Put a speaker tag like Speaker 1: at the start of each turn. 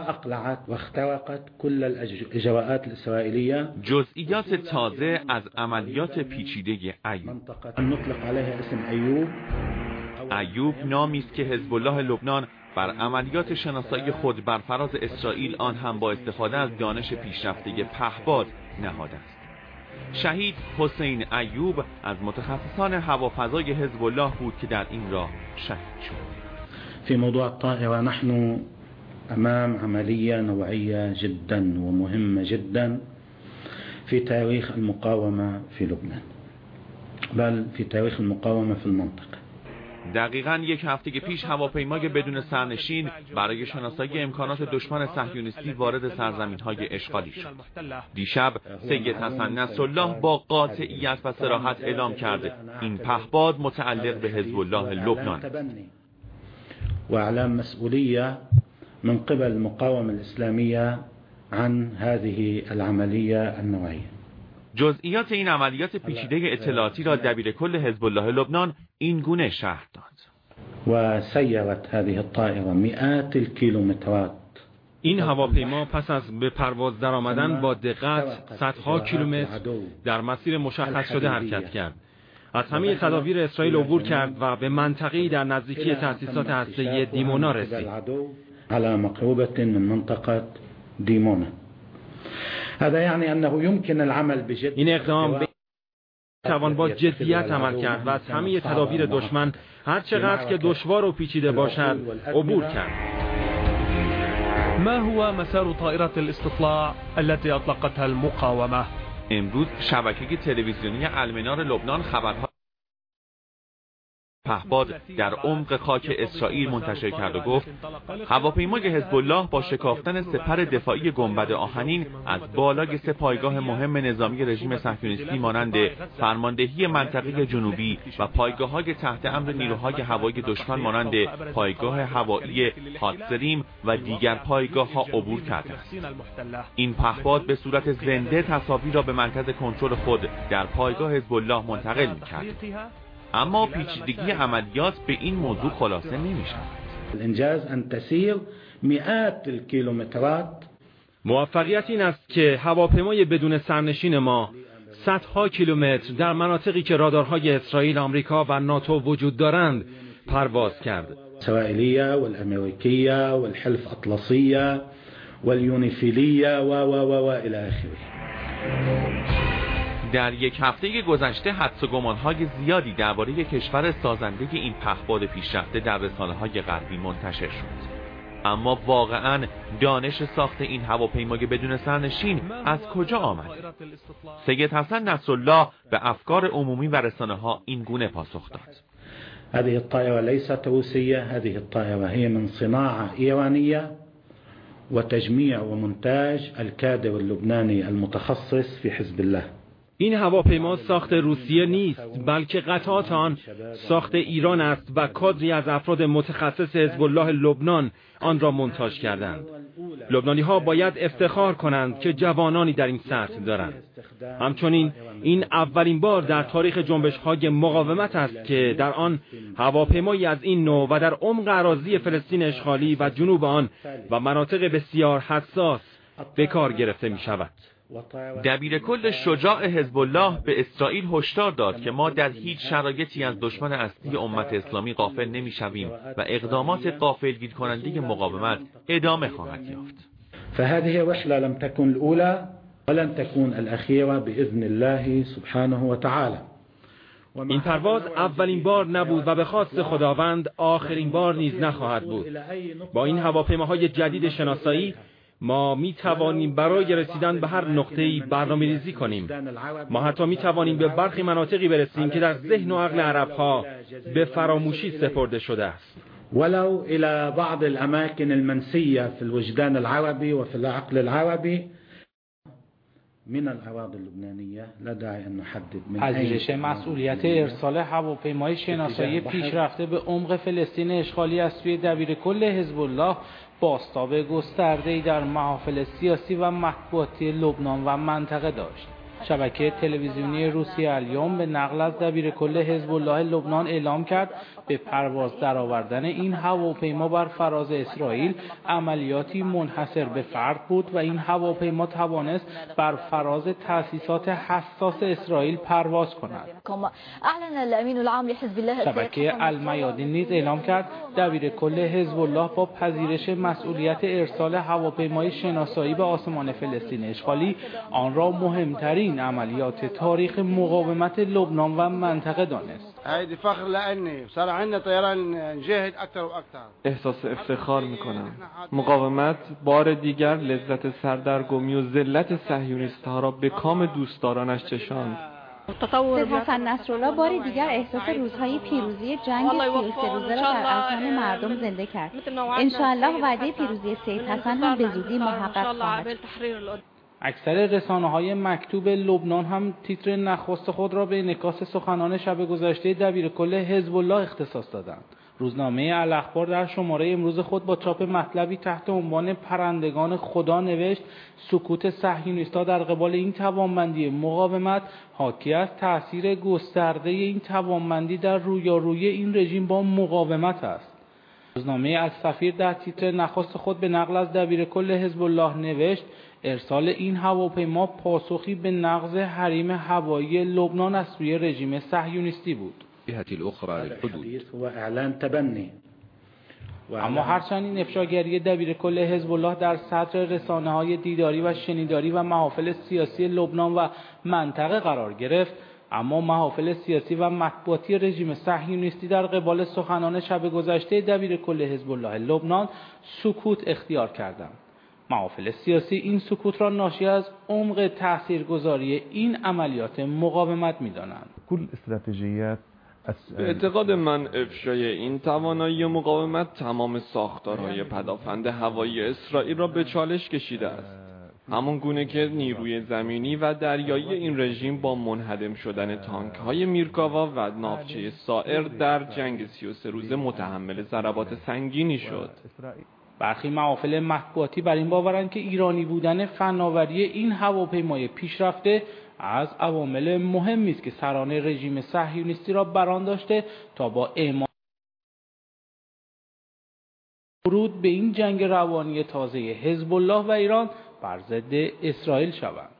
Speaker 1: أقلعت واخترقت كل الإجراءات الإسرائيلية.
Speaker 2: جزئیات تازه از عملیات پیچیده ایوب.
Speaker 1: نطلق عليها اسم أيوب.
Speaker 2: ایوب نامی است که حزب الله لبنان بر عملیات شناسایی خود بر فراز اسرائیل، آن هم با استفاده از دانش پیشرفته پهباد نهاده است. شهید حسین ایوب از متخصصان هوافضای حزب الله بود که در این راه شهید شد.
Speaker 1: في موضوع الطائرة نحن أمام عملية نوعية جدا ومهمة جدا في تاريخ المقاومة في لبنان، بل في تاريخ المقاومة في المنطقة.
Speaker 2: دقیقاً یک هفته پیش هواپیمای بدون سرنشین برای شناسایی امکانات دشمن صهیونیستی وارد سرزمین‌های اشغالی شد. دیشب سید حسن نصرالله با قاطعیت و صراحت اعلام کرده این پهپاد متعلق به حزب الله لبنان
Speaker 1: واعلام مسئولیه من قبل المقاومة الإسلامية عن هذه العملية النوعية.
Speaker 2: جزئیات این عملیات پیچیده اطلاعاتی را دبیرکل حزب الله لبنان این گونه شرح داد.
Speaker 1: و سیرت هذه الطائرة مئات الكيلومترات.
Speaker 3: این هواپیما پس از به پرواز درآمدن با دقت صدها کیلومتر در مسیر مشخص شده حرکت کرد. از همه تدابیر اسرائیل عبور کرد و به منطقه‌ای در نزدیکی تأسیسات هسته‌ای دیمونا رسید.
Speaker 1: على مقربة من منطقة ديمونا. هذا يعني أنه يمكن العمل بجد.
Speaker 3: این اقدام توان با جدیت عمل کرد و از همه تدابیر دشمن هر چقدر که دشوار و پیچیده باشد عبور کرد.
Speaker 4: ما هو مسار طائرة الاستطلاع التي أطلقتها المقاومة؟
Speaker 2: امروز شبکه تلویزیونی المنار لبنان خبرها پهپاد در عمق خاک اسرائیل منتشر کرد و گفت هواپیمای حزب الله با شکافتن سپر دفاعی گنبد آهنین از بالای سه پایگاه مهم نظامی رژیم صهیونیستی مانند فرماندهی منطقه جنوبی و پایگاه‌های تحت امر نیروهای هوایی دشمن مانند پایگاه هوایی هاتزریم و دیگر پایگاه‌ها عبور کرده است. این پهپاد به صورت زنده تصاویر را به مرکز کنترل خود در پایگاه حزب الله منتقل می‌کرد. اما پیچیدگی عملیات به این موضوع خلاصه نمی‌شود.
Speaker 1: الانجاز ان تسیر مئات الکیلومترات.
Speaker 3: موفقیت این است که هواپیمای بدون سرنشین ما صدها کیلومتر در مناطقی که رادارهای اسرائیل، آمریکا و ناتو وجود دارند پرواز کرد.
Speaker 1: اسرائیلیه والامریکیه والحلف اطلسیه والیونیفیلیه و الی آخره.
Speaker 2: در یک هفته گذشته حدس و گمان‌های زیادی درباره کشور سازنده این پهپاد پیشرفته در رسانه‌های غربی منتشر شد. اما واقعاً دانش ساخت این هواپیمای بدون سرنشین از کجا آمد؟ سید حسن نصرالله به افکار عمومی و رسانه‌ها این گونه پاسخ داد.
Speaker 1: هذه الطائرة ليست روسية، هذه الطائرة هي من صناعة إيرانية وتجميع ومنتاج الكادر اللبناني المتخصص في حزب الله.
Speaker 3: این هواپیما ساخت روسیه نیست، بلکه قطعات آن ساخت ایران است و کادری از افراد متخصص حزب الله لبنان آن را مونتاژ کردند. لبنانی‌ها باید افتخار کنند که جوانانی در این سطح دارند. همچنین این اولین بار در تاریخ جنبش‌های مقاومت است که در آن هواپیمایی از این نوع و در عمق اراضی فلسطین اشغالی و جنوب آن و مناطق بسیار حساس به کار گرفته می‌شود.
Speaker 2: دبیرکل شجاع حزب الله به اسرائیل هشدار داد که ما در هیچ شرایطی از دشمن اصلی امت اسلامی غافل نمی‌شویم و اقدامات غافلگیر کننده مقاومت ادامه خواهد یافت.
Speaker 1: فهذه رحلة لم تكن الأولى ولن تكون الأخيرة بإذن الله سبحانه وتعالى.
Speaker 3: این پرواز اولین بار نبود و به خواست خداوند آخرین بار نیز نخواهد بود. با این هواپیماهای جدید شناسایی ما می توانیم برای رسیدن به هر نقطه‌ای برنامه‌ریزی کنیم. ما حتی می توانیم به برخی مناطقی برسیم که در ذهن و عقل عرب‌ها به فراموشی سپرده شده است.
Speaker 1: ولو إلى بعض الأماكن المنسية في الوجدان العربي وفي العقل العربي من الأراضي اللبنانية لا داعي أن نحدد من
Speaker 5: پذیرش مسئولیت ارسال هواپیمای شناسایی پیشرفته به عمق فلسطین اشغالی از سوی دبیرکل حزب الله بازتاب گسترده‌ای در محافل سیاسی و مطبوعاتی لبنان و منطقه داشت. شبکه تلویزیونی روسیه الیوم به نقل از دبیرکل حزب الله لبنان اعلام کرد به پرواز درآوردن این هواپیما بر فراز اسرائیل عملیاتی منحصر به فرد بود و این هواپیما توانست بر فراز تأسیسات حساس اسرائیل پرواز کند. شبکه المیادین نیز اعلام کرد دبیرکل حزب الله با پذیرش مسئولیت ارسال هواپیمای شناسایی به آسمان فلسطین اشغالی آن را مهمترین عملیات تاریخ مقاومت لبنان و منطقه دانست.
Speaker 6: احساس افتخار میکنم. مقاومت بار دیگر لذت سردرگمی و ذلت صهیونیست‌ها را به کام دوستدارانش چشاند.
Speaker 7: سید حسن نصرالله بار دیگر احساس روزهای پیروزی جنگ 33 روزه را در اذهان مردم زنده کرد. انشاءالله وعده پیروزی سید حسن هم به زودی محقق خواهد شد.
Speaker 5: اکثر رسانه‌های مکتوب لبنان هم تیتر نخست خود را به انعکاس سخنان شب گذشته دبیرکل حزب الله اختصاص دادند. روزنامه الاخبار در شماره امروز خود با چاپ مطلبی تحت عنوان پرندگان خدا نوشت سکوت صهیونیست‌ها در قبال این توانمندی مقاومت حاکی از تأثیر گسترده این توانمندی در رویارویی این رژیم با مقاومت است. روزنامه السفیر در تیتر نخست خود به نقل از دبیرکل حزب الله نوشت ارسال این هواپیما پاسخی به نقض حریم هوایی لبنان از سوی رژیم صهیونیستی بود. اما هرچند این افشاگری دبیرکل حزب الله در صدر رسانه‌های دیداری و شنیداری و محافل سیاسی لبنان و منطقه قرار گرفت، اما محافل سیاسی و مطبوعاتی رژیم صهیونیستی در قبال سخنان شب گذشته دبیرکل حزب الله لبنان سکوت اختیار کردند. محافل سیاسی این سکوت را ناشی از عمق تاثیرگذاری این عملیات مقاومت می‌دانند.
Speaker 6: به اعتقاد من افشای این توانایی مقاومت تمام ساختارهای پدافند هوایی اسرائیل را به چالش کشیده است. همان گونه که نیروی زمینی و دریایی این رژیم با منهدم شدن تانک‌های میرکاوا و ناوچه سائر در جنگ 33 روزه متحمل ضربات سنگینی شد.
Speaker 5: برخی محافل مطبوعاتی بر این باورند که ایرانی بودن فناوری این هواپیمای پیشرفته از عوامل مهمی است که سران رژیم صهیونیستی را بران داشته تا با اعمال ورود به این جنگ روانی تازه حزب الله و ایران بر ضد اسرائیل شوند.